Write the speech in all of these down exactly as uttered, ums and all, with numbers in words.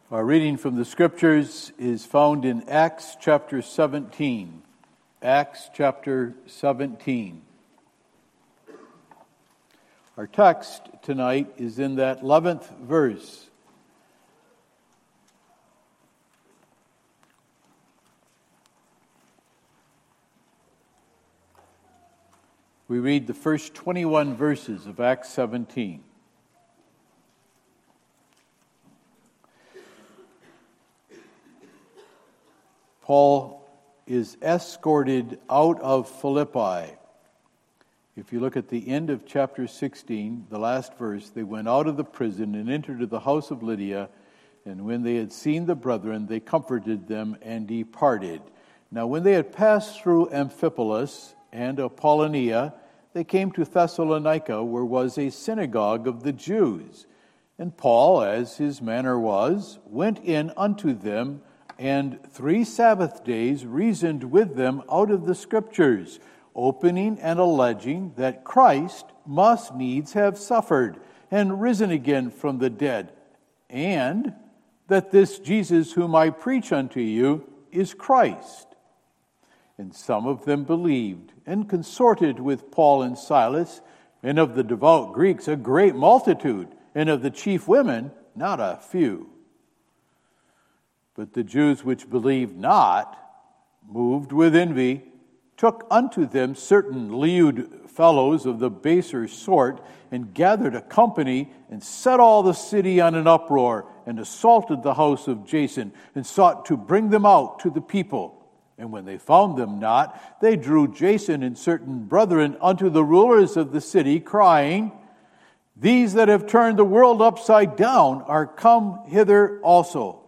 Our reading from the Scriptures is found in Acts chapter seventeen. Acts chapter seventeen. Our text tonight is in that eleventh verse. We read the first twenty-one verses of Acts seventeen. Paul is escorted out of Philippi. If you look at the end of chapter sixteen, the last verse, they went out of the prison and entered the house of Lydia, and when they had seen the brethren, they comforted them and departed. Now when they had passed through Amphipolis and Apollonia, they came to Thessalonica, where was a synagogue of the Jews. And Paul, as his manner was, went in unto them, and three Sabbath days reasoned with them out of the Scriptures, opening and alleging that Christ must needs have suffered and risen again from the dead, and that this Jesus whom I preach unto you is Christ. And some of them believed, and consorted with Paul and Silas, and of the devout Greeks a great multitude, and of the chief women not a few. But the Jews which believed not, moved with envy, took unto them certain lewd fellows of the baser sort, and gathered a company, and set all the city on an uproar, and assaulted the house of Jason, and sought to bring them out to the people. And when they found them not, they drew Jason and certain brethren unto the rulers of the city, crying, These that have turned the world upside down are come hither also.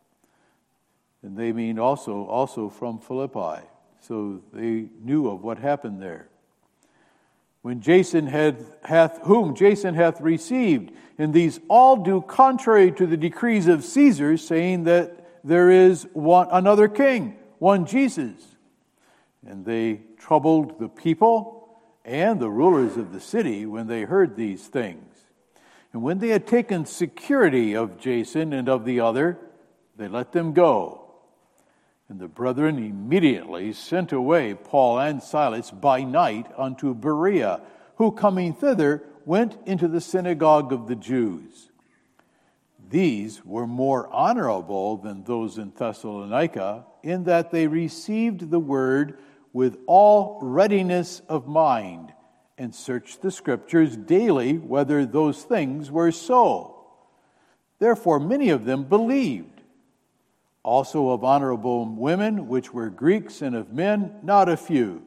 And they mean also, also from Philippi. So they knew of what happened there. When Jason had, hath, whom Jason hath received, and these all do contrary to the decrees of Caesar, saying that there is one another king, one Jesus. And they troubled the people and the rulers of the city when they heard these things. And when they had taken security of Jason and of the other, they let them go. And the brethren immediately sent away Paul and Silas by night unto Berea, who coming thither went into the synagogue of the Jews. These were more honorable than those in Thessalonica, in that they received the word with all readiness of mind, and searched the Scriptures daily whether those things were so. Therefore many of them believed. Also of honorable women, which were Greeks, and of men, not a few.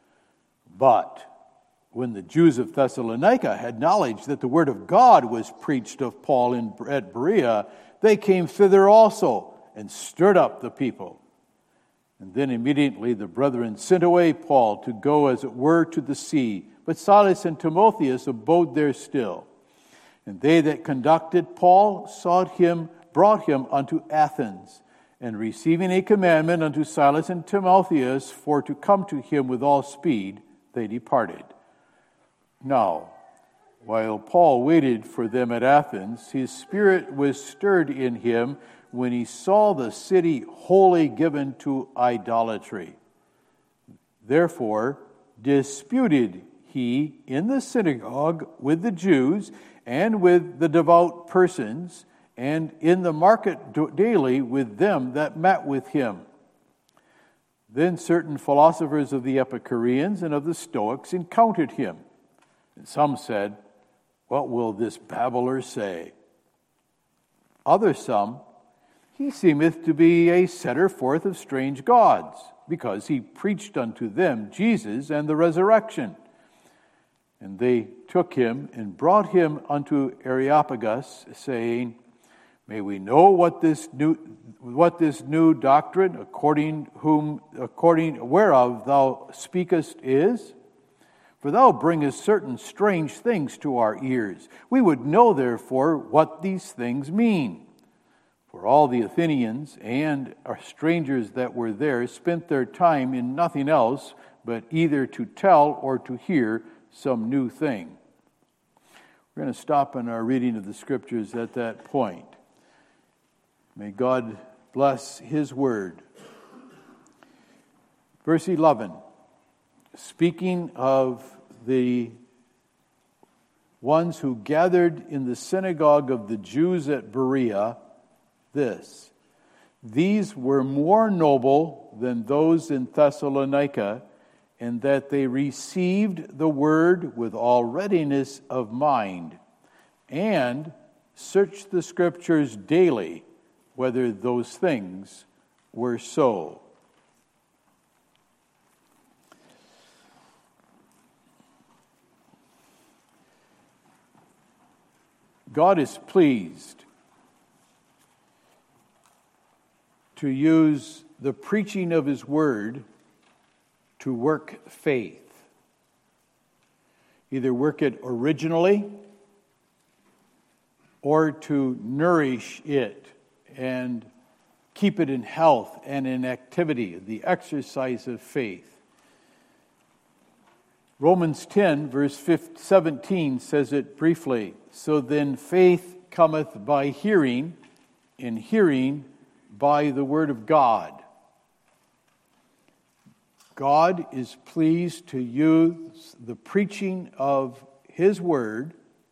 But when the Jews of Thessalonica had knowledge that the word of God was preached of Paul in, at Berea, they came thither also, and stirred up the people. And then immediately the brethren sent away Paul to go as it were to the sea, but Silas and Timotheus abode there still. And they that conducted Paul sought him, brought him unto Athens, and receiving a commandment unto Silas and Timotheus for to come to him with all speed, they departed. Now, while Paul waited for them at Athens, his spirit was stirred in him when he saw the city wholly given to idolatry. Therefore, disputed he in the synagogue with the Jews and with the devout persons, and in the market daily with them that met with him. Then certain philosophers of the Epicureans and of the Stoics encountered him. And some said, What will this babbler say? Others some, He seemeth to be a setter forth of strange gods, because he preached unto them Jesus and the resurrection. And they took him and brought him unto Areopagus, saying, May we know what this new what this new doctrine, according whom according whereof thou speakest, is? For thou bringest certain strange things to our ears. We would know therefore what these things mean. For all the Athenians and our strangers that were there spent their time in nothing else but either to tell or to hear some new thing. We're going to stop in our reading of the Scriptures at that point. May God bless His word. Verse eleven, speaking of the ones who gathered in the synagogue of the Jews at Berea, this: these were more noble than those in Thessalonica, in that they received the word with all readiness of mind, and searched the Scriptures daily, whether those things were so. God is pleased to use the preaching of His word to work faith. Either work it originally or to nourish it and keep it in health and in activity, the exercise of faith. Romans ten, verse seventeen says it briefly. So then faith cometh by hearing, and hearing by the word of God. God is pleased to use the preaching of His word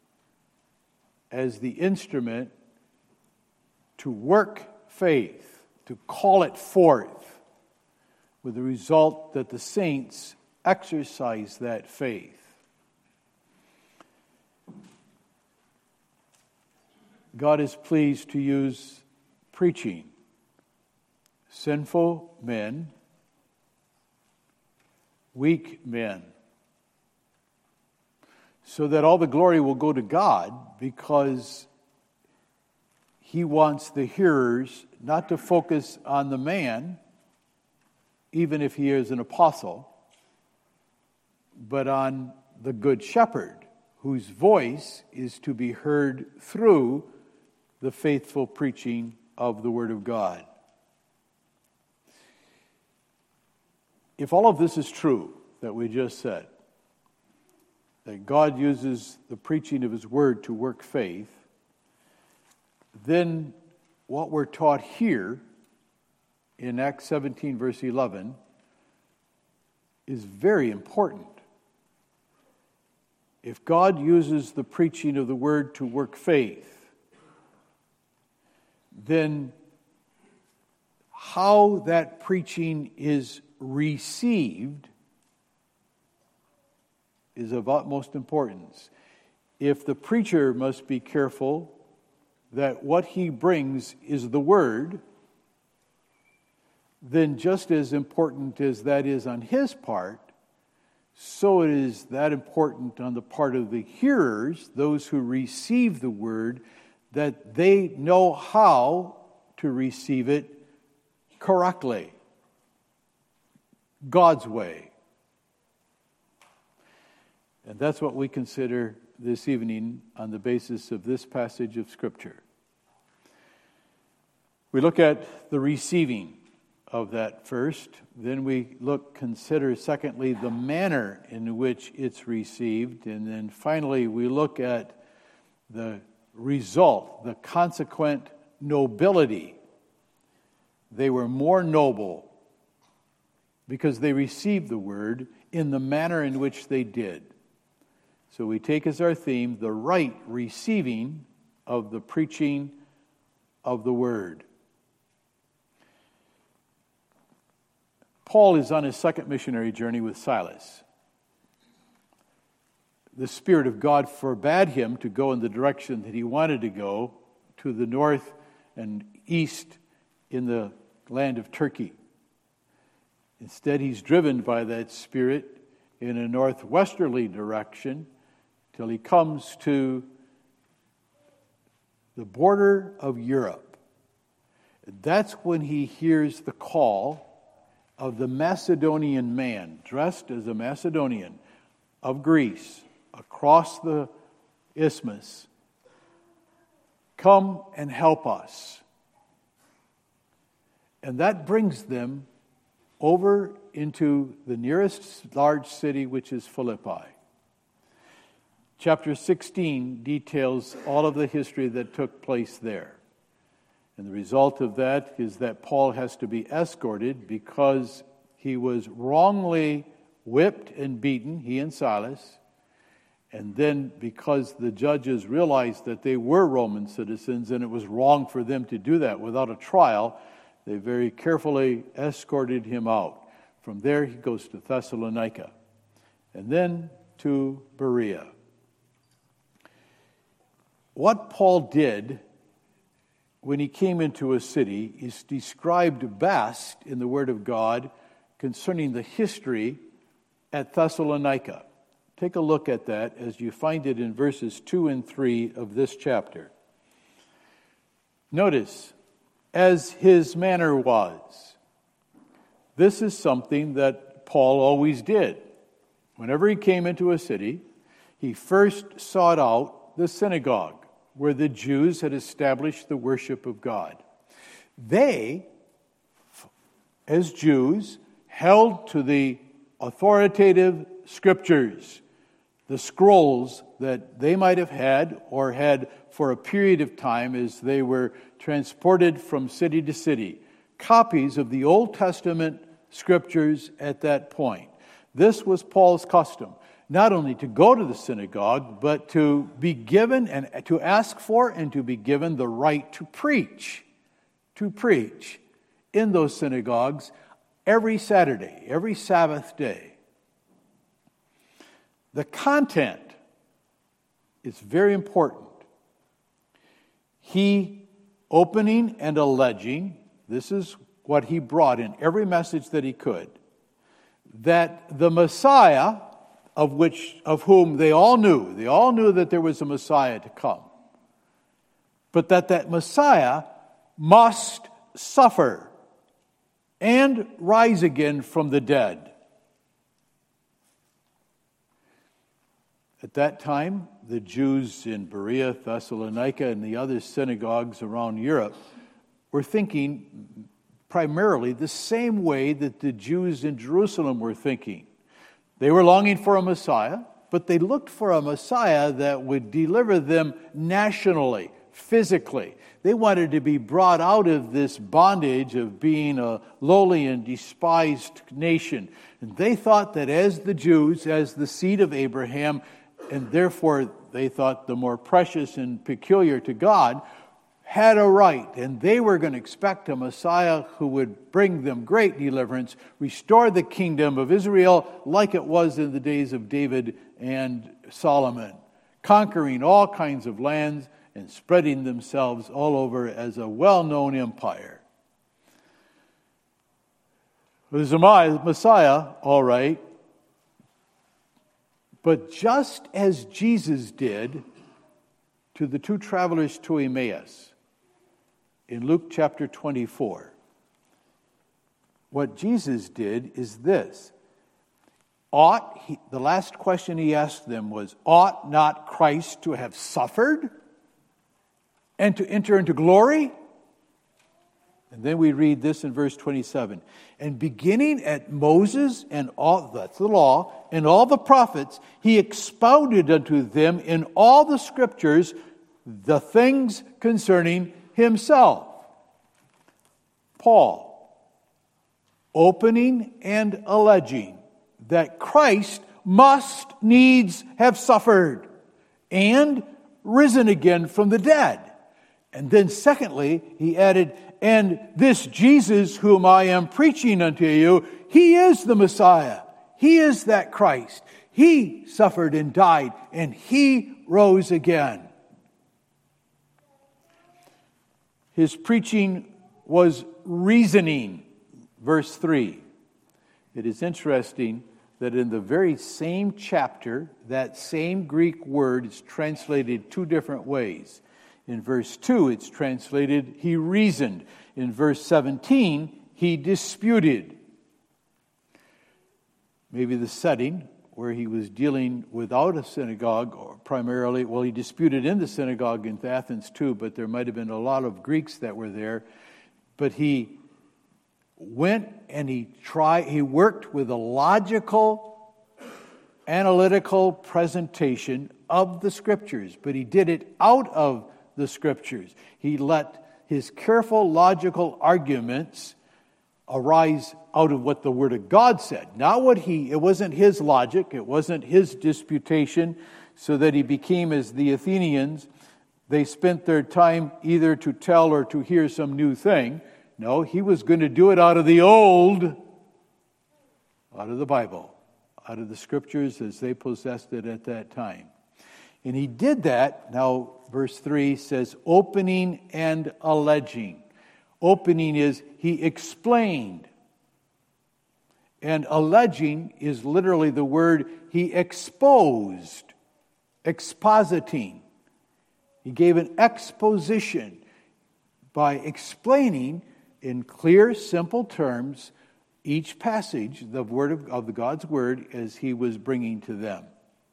as the instrument to work faith, to call it forth, with the result that the saints exercise that faith. God is pleased to use preaching. Sinful men, weak men, so that all the glory will go to God, because He wants the hearers not to focus on the man, even if he is an apostle, but on the Good Shepherd, whose voice is to be heard through the faithful preaching of the Word of God. If all of this is true that we just said, that God uses the preaching of His word to work faith, then what we're taught here in Acts seventeen, verse eleven, is very important. If God uses the preaching of the word to work faith, then how that preaching is received is of utmost importance. If the preacher must be careful that what he brings is the word, then just as important as that is on his part, so it is that important on the part of the hearers, those who receive the word, that they know how to receive it correctly, God's way. And that's what we consider this evening on the basis of this passage of Scripture. We look at the receiving of that first, then we look, consider secondly the manner in which it's received, and then finally we look at the result, the consequent nobility. They were more noble because they received the word in the manner in which they did. So we take as our theme the right receiving of the preaching of the word. Paul is on his second missionary journey with Silas. The Spirit of God forbade him to go in the direction that he wanted to go, to the north and east in the land of Turkey. Instead, he's driven by that Spirit in a northwesterly direction till he comes to the border of Europe. That's when he hears the call of the Macedonian man, dressed as a Macedonian of Greece, across the isthmus. Come and help us. And that brings them over into the nearest large city, which is Philippi. Chapter sixteen details all of the history that took place there. And the result of that is that Paul has to be escorted because he was wrongly whipped and beaten, he and Silas. And then because the judges realized that they were Roman citizens and it was wrong for them to do that without a trial, they very carefully escorted him out. From there he goes to Thessalonica and then to Berea. What Paul did when he came into a city is described best in the Word of God concerning the history at Thessalonica. Take a look at that as you find it in verses two and three of this chapter. Notice, as his manner was. This is something that Paul always did. Whenever he came into a city, he first sought out the synagogue, where the Jews had established the worship of God. They, as Jews, held to the authoritative scriptures, the scrolls that they might have had or had for a period of time as they were transported from city to city, copies of the Old Testament scriptures at that point. This was Paul's custom. Not only to go to the synagogue, but to be given and to ask for and to be given the right to preach, to preach in those synagogues every Saturday, every Sabbath day. The content is very important. He opening and alleging, this is what he brought in every message that he could, that the Messiah, of which of whom they all knew. They all knew that there was a Messiah to come. But that that Messiah must suffer and rise again from the dead. At that time, the Jews in Berea, Thessalonica, and the other synagogues around Europe were thinking primarily the same way that the Jews in Jerusalem were thinking. They were longing for a Messiah, but they looked for a Messiah that would deliver them nationally, physically. They wanted to be brought out of this bondage of being a lowly and despised nation. And they thought that as the Jews, as the seed of Abraham, and therefore they thought the more precious and peculiar to God, had a right, and they were going to expect a Messiah who would bring them great deliverance, restore the kingdom of Israel like it was in the days of David and Solomon, conquering all kinds of lands and spreading themselves all over as a well-known empire. There's a Messiah, all right, but just as Jesus did to the two travelers to Emmaus, in Luke chapter twenty-four, what Jesus did is this. Ought, he, the last question he asked them was, ought not Christ to have suffered and to enter into glory? And then we read this in verse twenty-seven. And beginning at Moses and all, that's the law, and all the prophets, he expounded unto them in all the scriptures the things concerning himself. Paul, opening and alleging that Christ must needs have suffered and risen again from the dead. And then secondly, he added, and this Jesus whom I am preaching unto you, he is the Messiah. He is that Christ. He suffered and died, and he rose again. His preaching was reasoning. Verse three. It is interesting that in the very same chapter, that same Greek word is translated two different ways. In verse two, it's translated, he reasoned. In verse seventeen, he disputed. Maybe the setting where he was dealing without a synagogue, or primarily, well, he disputed in the synagogue in Athens too, but there might have been a lot of Greeks that were there. But he went and he tried, he worked with a logical, analytical presentation of the Scriptures, but he did it out of the Scriptures. He let His careful, logical arguments arise out of what the Word of God said. Not what he, it wasn't his logic, it wasn't his disputation, so that he became as the Athenians. They spent their time either to tell or to hear some new thing. No, he was going to do it out of the old, out of the Bible, out of the Scriptures as they possessed it at that time. And he did that, now verse three says, opening and alleging. Opening is he explained. And alleging is literally the word he exposed, expositing. He gave an exposition by explaining in clear, simple terms each passage, the word of, of the God's word, as he was bringing to them.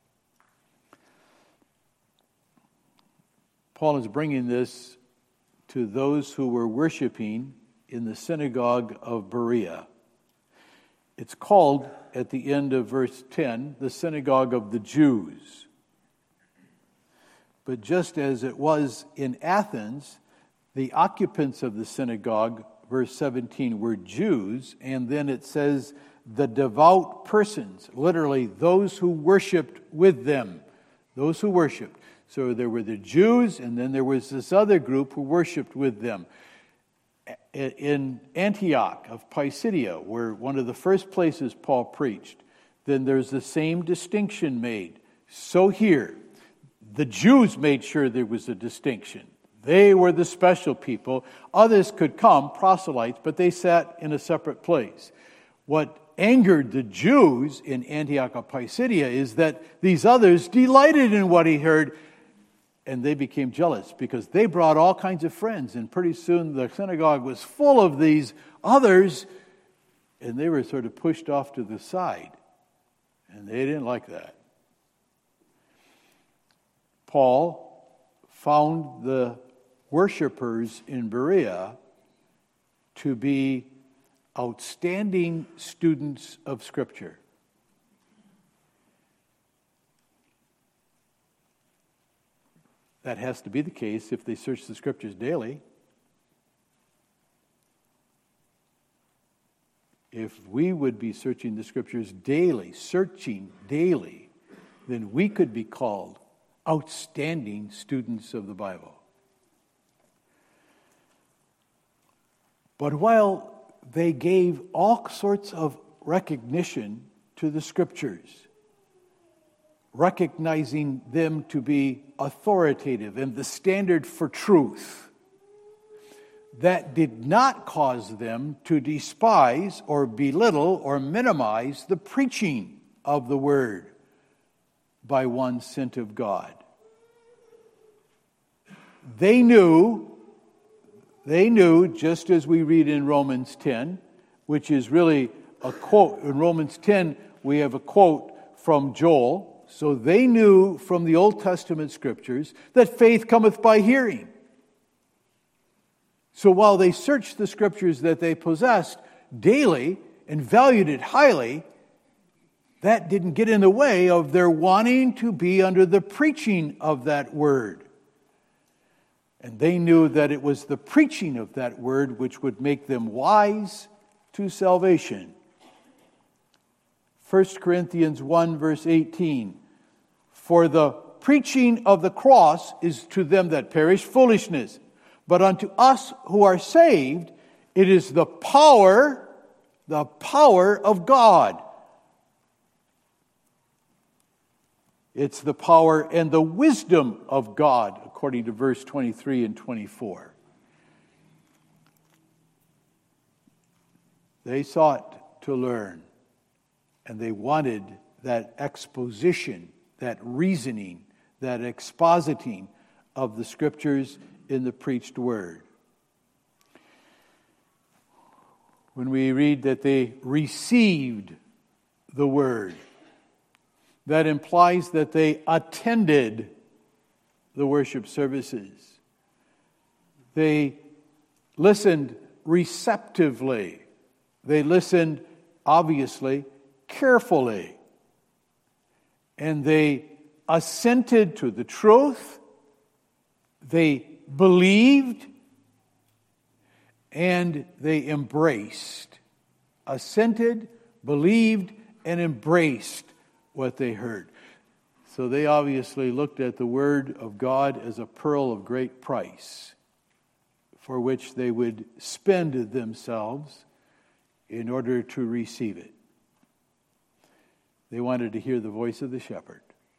Paul is bringing this to those who were worshiping in the synagogue of Berea. It's called, at the end of verse ten, the synagogue of the Jews. But just as it was in Athens, the occupants of the synagogue, verse seventeen, were Jews, and then it says the devout persons, literally those who worshiped with them, those who worshiped. So there were the Jews, and then there was this other group who worshiped with them. In Antioch of Pisidia, where one of the first places Paul preached, then there's the same distinction made. So here, the Jews made sure there was a distinction. They were the special people. Others could come, proselytes, but they sat in a separate place. What angered the Jews in Antioch of Pisidia is that these others delighted in what he heard, and they became jealous because they brought all kinds of friends, and pretty soon the synagogue was full of these others, and they were sort of pushed off to the side, and they didn't like that. Paul found the worshipers in Berea to be outstanding students of Scripture. That has to be the case if they search the Scriptures daily. If we would be searching the Scriptures daily, searching daily, then we could be called outstanding students of the Bible. But while they gave all sorts of recognition to the Scriptures, recognizing them to be authoritative and the standard for truth, that did not cause them to despise or belittle or minimize the preaching of the Word by one sent of God. They knew, they knew, just as we read in Romans ten, which is really a quote. In Romans ten, we have a quote from Joel. So they knew from the Old Testament Scriptures that faith cometh by hearing. So while they searched the Scriptures that they possessed daily and valued it highly, that didn't get in the way of their wanting to be under the preaching of that Word. And they knew that it was the preaching of that Word which would make them wise to salvation. First Corinthians one, verse eighteen. For the preaching of the cross is to them that perish foolishness, but unto us who are saved, it is the power, the power of God. It's the power and the wisdom of God, according to verse twenty-three and twenty-four. They sought to learn, and they wanted that exposition, that reasoning, that expositing of the Scriptures in the preached Word. When we read that they received the Word, that implies that they attended the worship services. They listened receptively. They listened, obviously, carefully. And they assented to the truth. They believed and they embraced, assented, believed, and embraced what they heard. So they obviously looked at the Word of God as a pearl of great price, for which they would spend themselves in order to receive it. They wanted to hear the voice of the shepherd.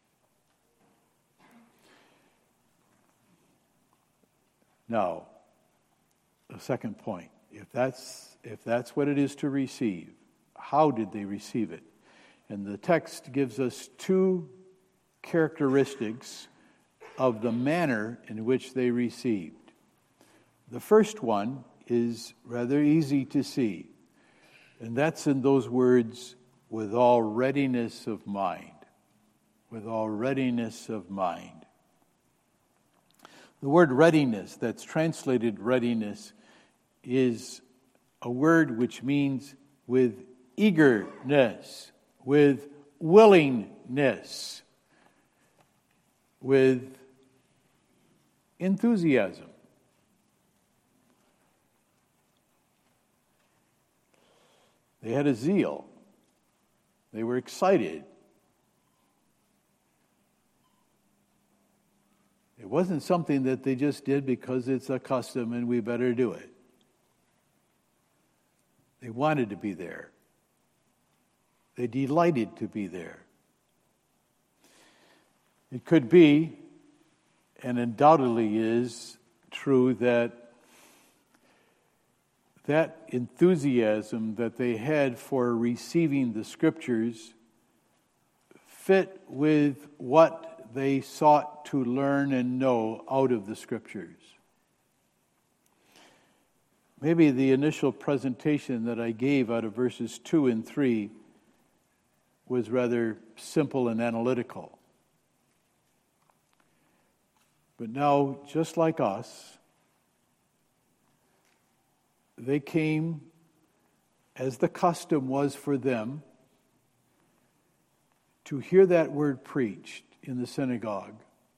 Now, the second point, if that's if that's what it is to receive, how did they receive it? And the text gives us two characteristics of the manner in which they received. The first one is rather easy to see, and that's in those words, with all readiness of mind. With all readiness of mind. The word readiness, that's translated readiness, is a word which means with eagerness, with willingness, with enthusiasm. They had a zeal. They were excited. It wasn't something that they just did because it's a custom and we better do it. They wanted to be there. They delighted to be there. It could be, and undoubtedly is, true that that enthusiasm that they had for receiving the Scriptures fit with what they sought to learn and know out of the Scriptures. Maybe the initial presentation that I gave out of verses two and three was rather simple and analytical. But now, just like us, they came, as the custom was for them, to hear that word preached in the synagogue.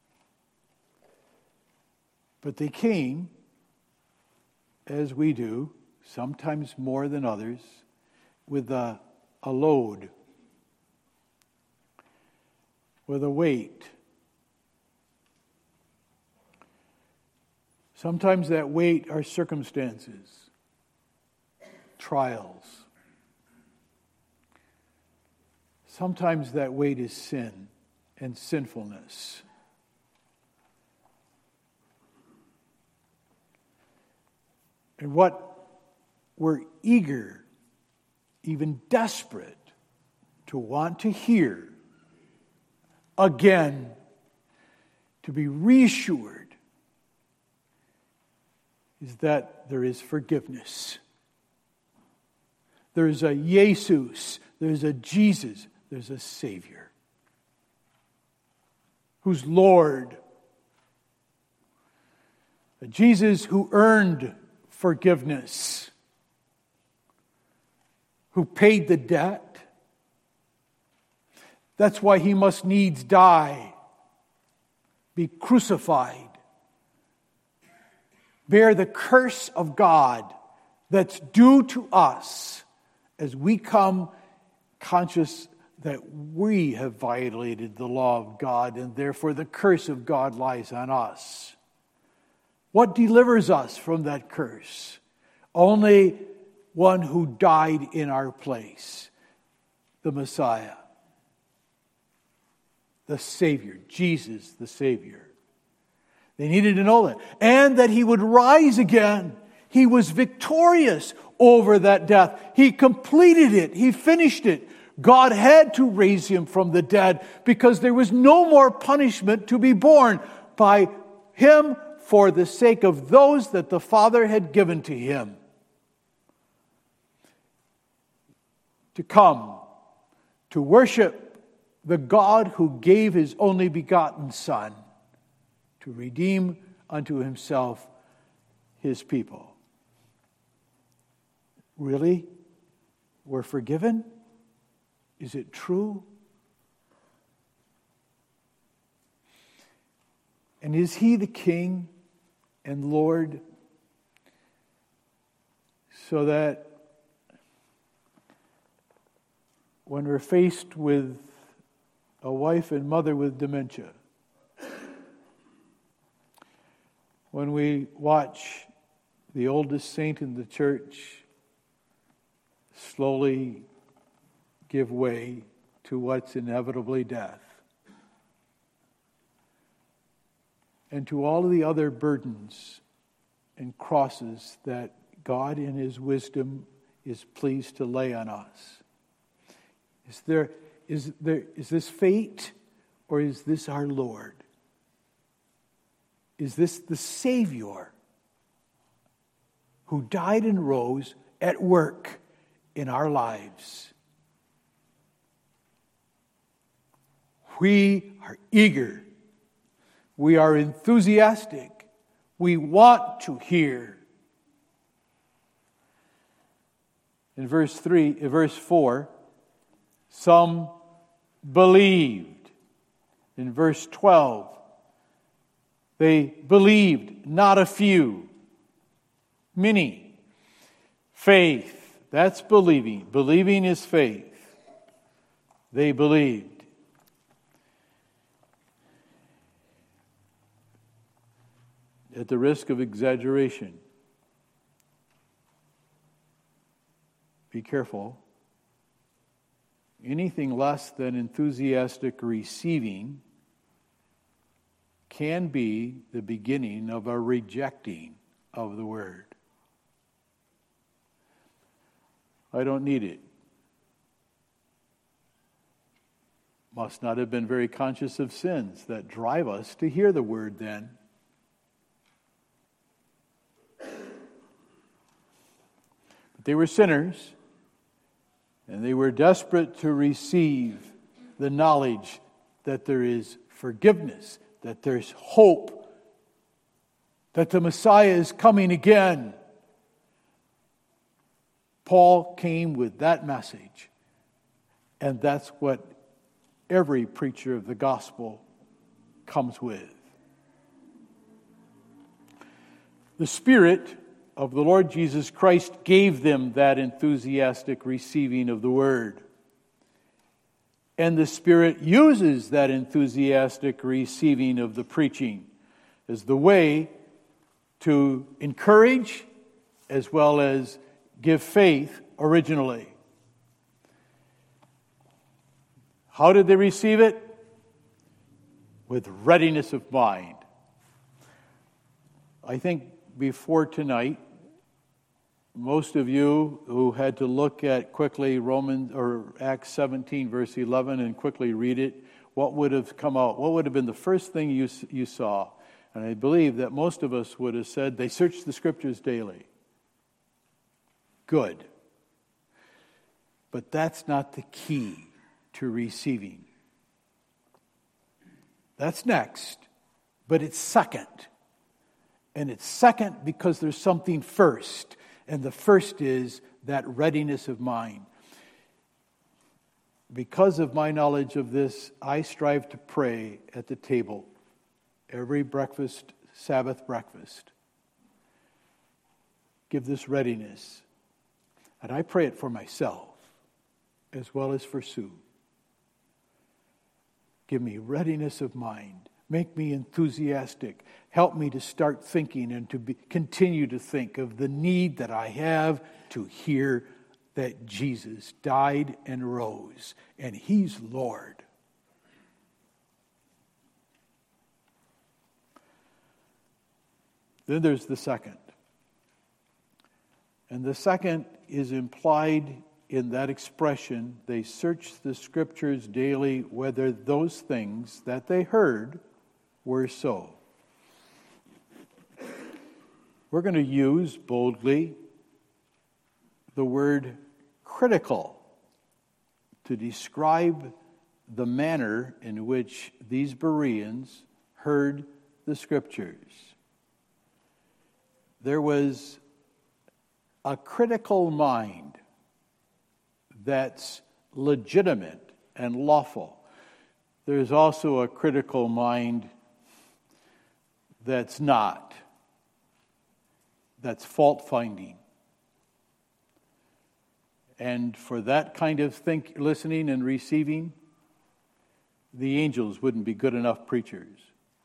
But they came, as we do, sometimes more than others, with a, a load, with a weight. Sometimes that weight are circumstances, trials. Sometimes that weight is sin and sinfulness. And what we're eager, even desperate, to want to hear again, to be reassured, is that there is forgiveness. There's a Jesus, there's a Jesus, there's a Savior who's Lord. A Jesus who earned forgiveness, who paid the debt. That's why he must needs die, be crucified, bear the curse of God that's due to us as we come conscious that we have violated the law of God and therefore the curse of God lies on us. What delivers us from that curse? Only one who died in our place, the Messiah, the Savior, Jesus the Savior. They needed to know that. And that he would rise again. He was victorious over that death. He completed it. He finished it. God had to raise him from the dead because there was no more punishment to be borne by him for the sake of those that the Father had given to him. To come, to worship the God who gave his only begotten Son to redeem unto himself his people. Really? We're forgiven? Is it true? And is he the King and Lord? so that when we're faced with a wife and mother with dementia, when we watch the oldest saint in the church slowly give way to what's inevitably death, and to all of the other burdens and crosses that God in His wisdom is pleased to lay on us. Is there, is there, is this fate, or is this our Lord? Is this the Savior who died and rose at work in our lives? We are eager. We are enthusiastic. We want to hear. In verse three, in verse four, some believed. In verse twelve, they believed, not a few, many. Faith, that's believing. Believing is faith. They believed. At the risk of exaggeration, be careful. Anything less than enthusiastic receiving can be the beginning of a rejecting of the Word. I don't need it. Must not have been very conscious of sins that drive us to hear the Word then. But they were sinners, and they were desperate to receive the knowledge that there is forgiveness, that there's hope, that the Messiah is coming again. Paul came with that message, and that's what every preacher of the gospel comes with. The Spirit of the Lord Jesus Christ gave them that enthusiastic receiving of the Word. And the Spirit uses that enthusiastic receiving of the preaching as the way to encourage as well as give faith originally. How did they receive it? With readiness of mind. I think before tonight, most of you who had to look at quickly Romans or Acts seventeen verse eleven and quickly read it, what would have come out? What would have been the first thing you you saw? And I believe that most of us would have said they searched the Scriptures daily. Good. But that's not the key to receiving. That's next, but it's second. And it's second because there's something first. And the first is that readiness of mind. Because of my knowledge of this, I strive to pray at the table every breakfast, Sabbath breakfast. Give this readiness. And I pray it for myself as well as for Sue. Give me readiness of mind. Make me enthusiastic. Help me to start thinking and to be, continue to think of the need that I have to hear that Jesus died and rose, and He's Lord. Then there's the second. And the second is implied in that expression, they searched the Scriptures daily whether those things that they heard were so. We're going to use boldly the word critical to describe the manner in which these Bereans heard the Scriptures. There was a critical mind that's legitimate and lawful. There's also a critical mind that's not. That's fault-finding. And for that kind of think, listening and receiving, the angels wouldn't be good enough preachers.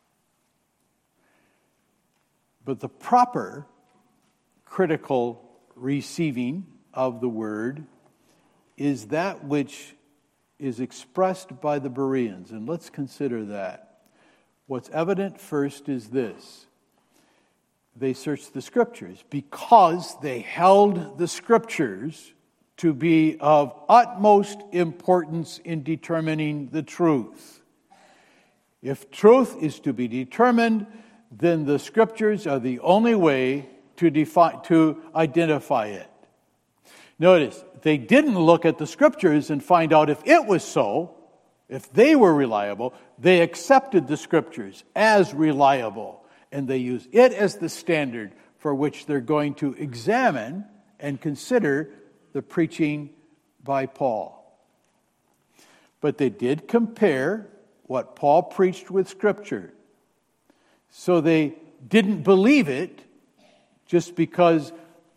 But the proper critical receiving of the word is that which is expressed by the Bereans. And let's consider that. What's evident first is this. They searched the Scriptures because they held the Scriptures to be of utmost importance in determining the truth. If truth is to be determined, then the Scriptures are the only way to define, to identify it. Notice, they didn't look at the Scriptures and find out if it was so, if they were reliable. They accepted the Scriptures as reliable, and they use it as the standard for which they're going to examine and consider the preaching by Paul. But they did compare what Paul preached with Scripture. So they didn't believe it just because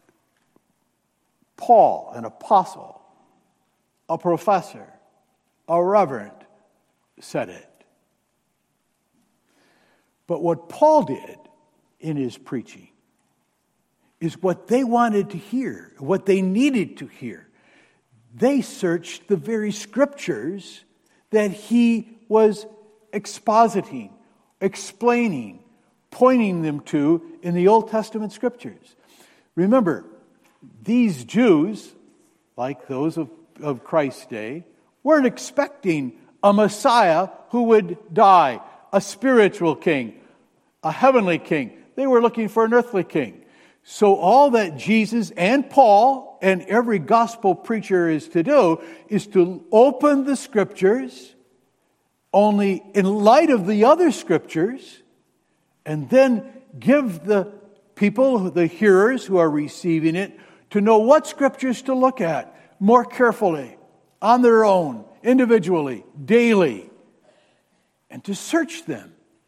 Paul, an apostle, a professor, a reverend, said it. But what Paul did in his preaching is what they wanted to hear, what they needed to hear. They searched the very Scriptures that he was expositing, explaining, pointing them to in the Old Testament Scriptures. Remember, these Jews, like those of, of Christ's day, weren't expecting a Messiah who would die, a spiritual king, a heavenly king. They were looking for an earthly king. So all that Jesus and Paul and every gospel preacher is to do is to open the Scriptures only in light of the other Scriptures, and then give the people, the hearers who are receiving it, to know what Scriptures to look at more carefully, on their own, individually, daily, and to search them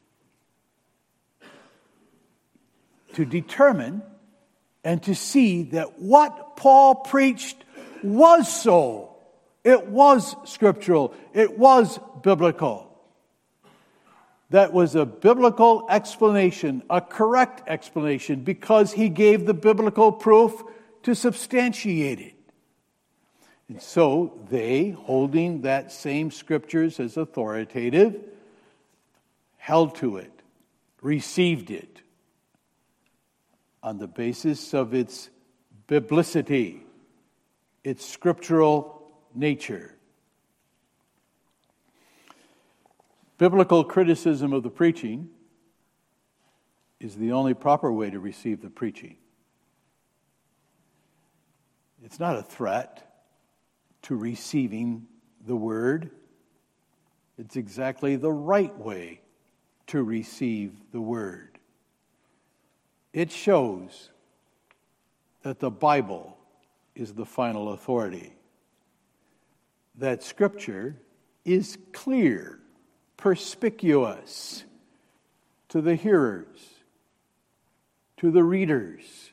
to determine and to see that what Paul preached was so. It was scriptural. It was biblical. That was a biblical explanation, a correct explanation, because he gave the biblical proof to substantiate it. And so they, holding that same Scriptures as authoritative, held to it, received it on the basis of its biblicity, its scriptural nature. Biblical criticism of the preaching is the only proper way to receive the preaching. It's not a threat to receiving the word. It's exactly the right way to receive the word. It shows that the Bible is the final authority, that Scripture is clear, perspicuous to the hearers, to the readers.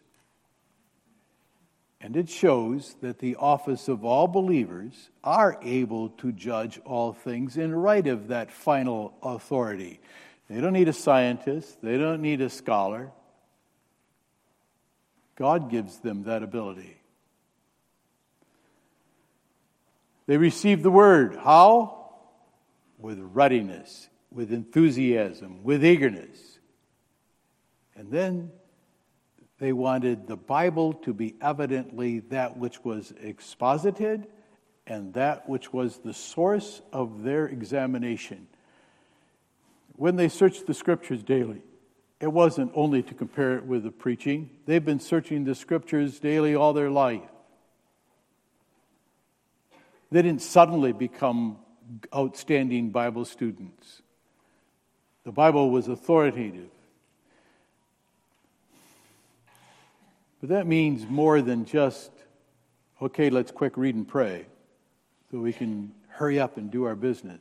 And it shows that the office of all believers are able to judge all things in light of that final authority. They don't need a scientist. They don't need a scholar. God gives them that ability. They receive the word. How? With readiness, with enthusiasm, with eagerness. And then they wanted the Bible to be evidently that which was exposited and that which was the source of their examination. When they searched the Scriptures daily, it wasn't only to compare it with the preaching. They've been searching the Scriptures daily all their life. They didn't suddenly become outstanding Bible students. The Bible was authoritative. But that means more than just, okay, let's quick read and pray so we can hurry up and do our business.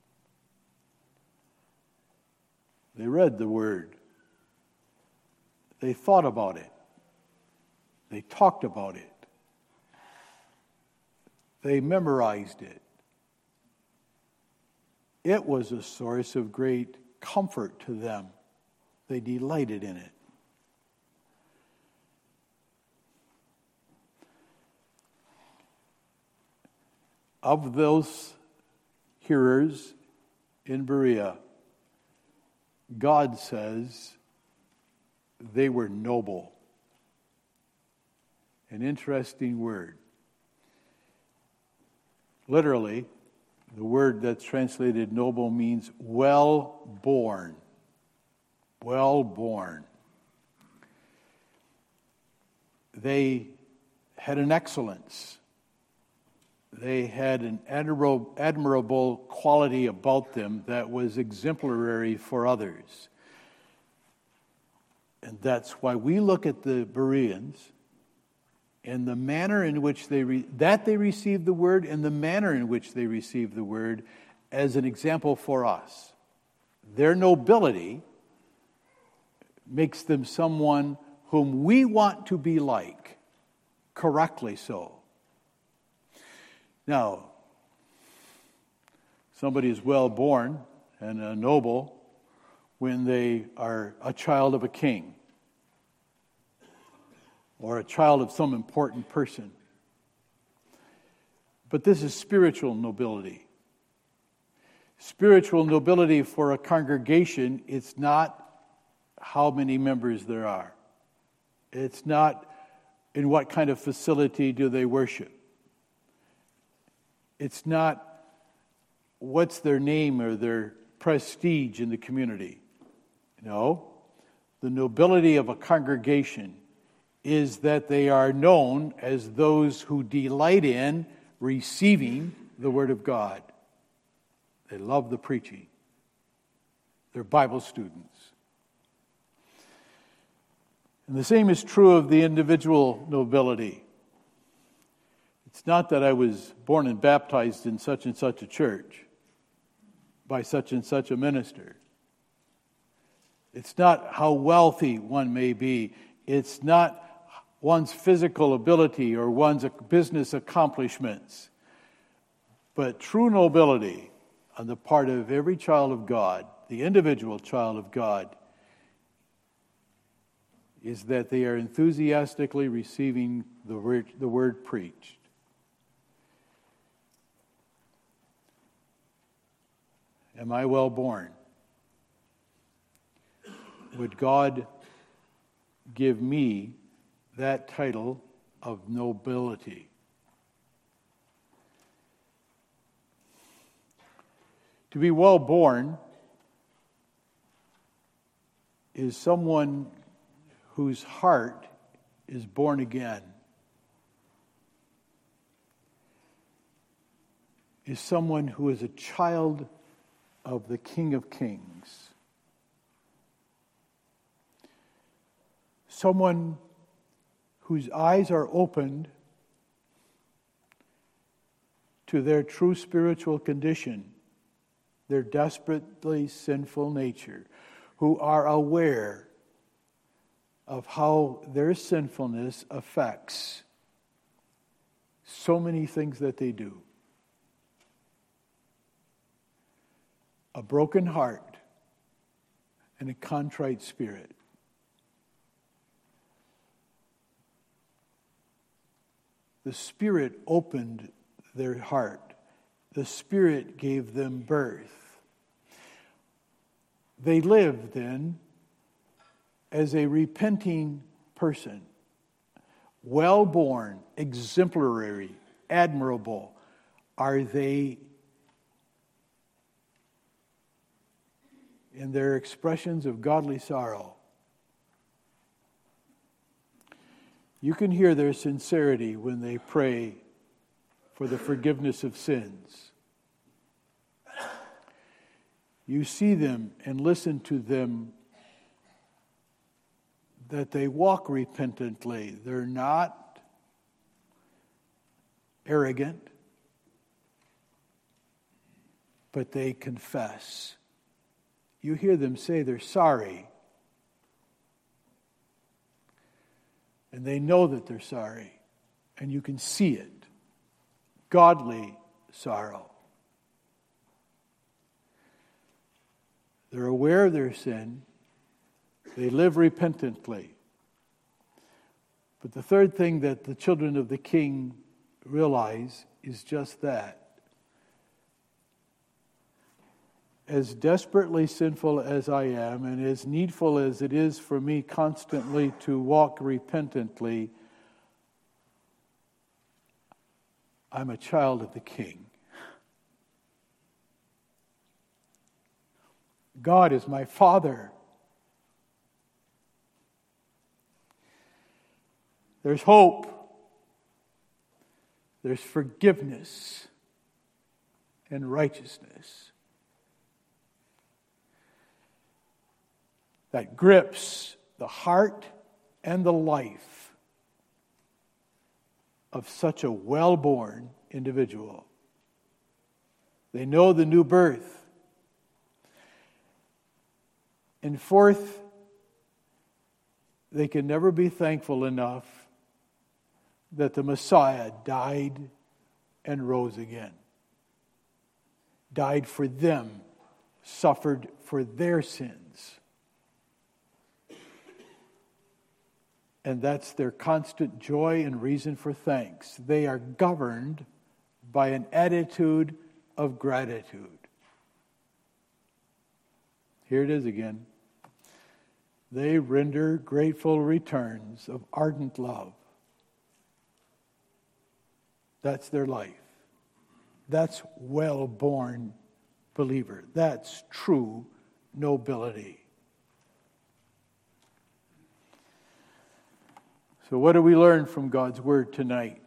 They read the Word. They thought about it. They talked about it. They memorized it. It was a source of great comfort to them. They delighted in it. Of those hearers in Berea, God says they were noble. An interesting word. Literally, the word that's translated noble means well born. Well born. They had an excellence. They had an admirable, admirable quality about them that was exemplary for others. And that's why we look at the Bereans and the manner in which they re- that they received the word and the manner in which they received the word as an example for us. Their nobility makes them someone whom we want to be like, correctly so. Now, somebody is well born and a noble when they are a child of a king or a child of some important person. But this is spiritual nobility. Spiritual nobility for a congregation, it's not how many members there are. It's not in what kind of facility do they worship. It's not what's their name or their prestige in the community. No, the nobility of a congregation is that they are known as those who delight in receiving the Word of God. They love the preaching. They're Bible students. And the same is true of the individual nobility. It's not that I was born and baptized in such and such a church by such and such a minister. It's not how wealthy one may be. It's not one's physical ability or one's business accomplishments. But true nobility on the part of every child of God, the individual child of God, is that they are enthusiastically receiving the word, the word preached. Am I well born? Would God give me that title of nobility? To be well born is someone whose heart is born again, is someone who is a child of the King of Kings. Someone whose eyes are opened to their true spiritual condition, their desperately sinful nature, who are aware of how their sinfulness affects so many things that they do. A broken heart and a contrite spirit. The Spirit opened their heart. The Spirit gave them birth. They live then as a repenting person, well-born, exemplary, admirable. Are they in their expressions of godly sorrow? You can hear their sincerity when they pray for the forgiveness of sins. You see them and listen to them that they walk repentantly. They're not arrogant, but they confess. You hear them say they're sorry. And they know that they're sorry. And you can see it godly sorrow. They're aware of their sin. They live repentantly. But the third thing that the children of the King realize is just that. As desperately sinful as I am, and as needful as it is for me constantly to walk repentantly, I'm a child of the King. God is my Father. There's hope. There's forgiveness and righteousness that grips the heart and the life of such a well-born individual. They know the new birth. And fourth, they can never be thankful enough that the Messiah died and rose again. Died for them, suffered for their sins. And that's their constant joy and reason for thanks. They are governed by an attitude of gratitude. Here it is again. They render grateful returns of ardent love. That's their life. That's well-born believer. That's true nobility. So what do we learn from God's Word tonight?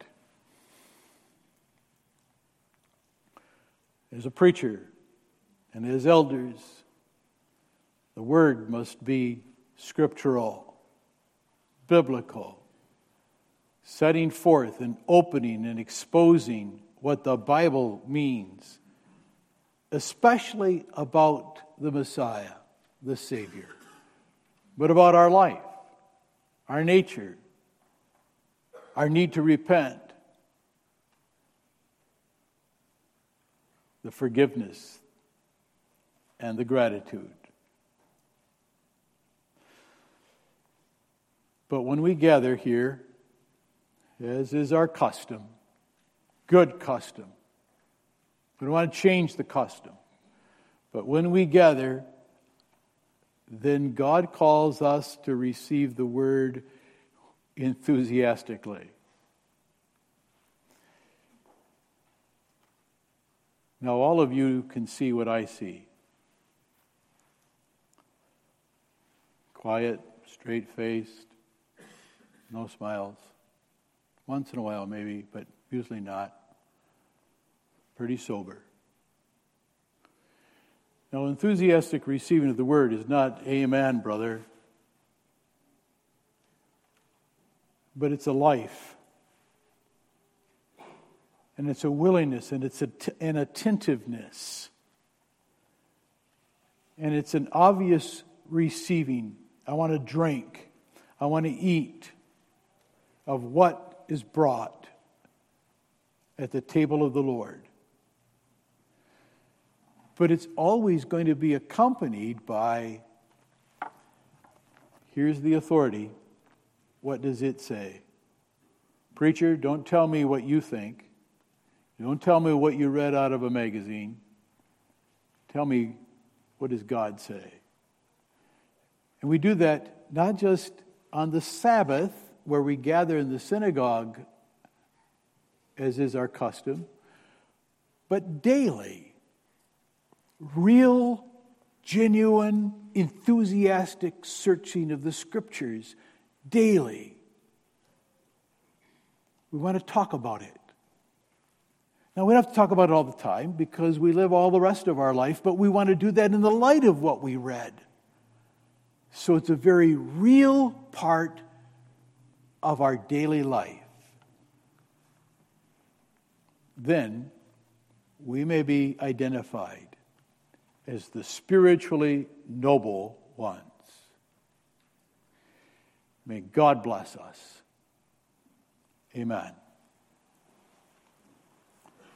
As a preacher and as elders, the Word must be scriptural, biblical, setting forth and opening and exposing what the Bible means, especially about the Messiah, the Savior, but about our life, our nature, our need to repent, the forgiveness, and the gratitude. But when we gather here, as is our custom, good custom, we don't want to change the custom. But when we gather, then God calls us to receive the Word enthusiastically. Now, all of you can see what I see. Quiet, straight-faced, no smiles. Once in a while maybe, but usually not. Pretty sober. Now, enthusiastic receiving of the Word is not amen, brother. But it's a life. And it's a willingness, and it's a t- an attentiveness. And it's an obvious receiving. I want to drink. I want to eat of what is brought at the table of the Lord. But it's always going to be accompanied by, here's the authority. What does it say? Preacher, don't tell me what you think. Don't tell me what you read out of a magazine. Tell me, what does God say? And we do that not just on the Sabbath, where we gather in the synagogue, as is our custom, but daily. Real, genuine, enthusiastic searching of the Scriptures daily. We want to talk about it. Now, we don't have to talk about it all the time because we live all the rest of our life, but we want to do that in the light of what we read. So it's a very real part of our daily life. Then we may be identified as the spiritually noble ones. May God bless us. Amen.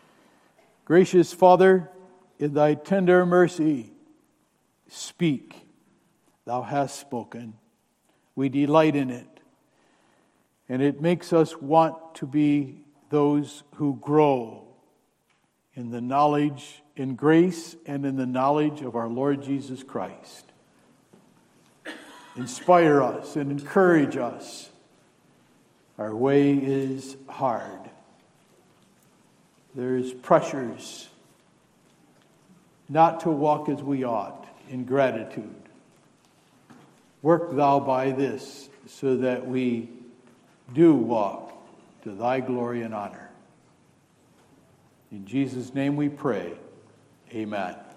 Gracious Father, in thy tender mercy, speak. Thou hast spoken. We delight in it. And it makes us want to be those who grow in the knowledge, in grace, and in the knowledge of our Lord Jesus Christ. Inspire us and encourage us. Our way is hard. There's pressures not to walk as we ought in gratitude. Work thou by this so that we do walk to thy glory and honor. In Jesus' name we pray. Amen.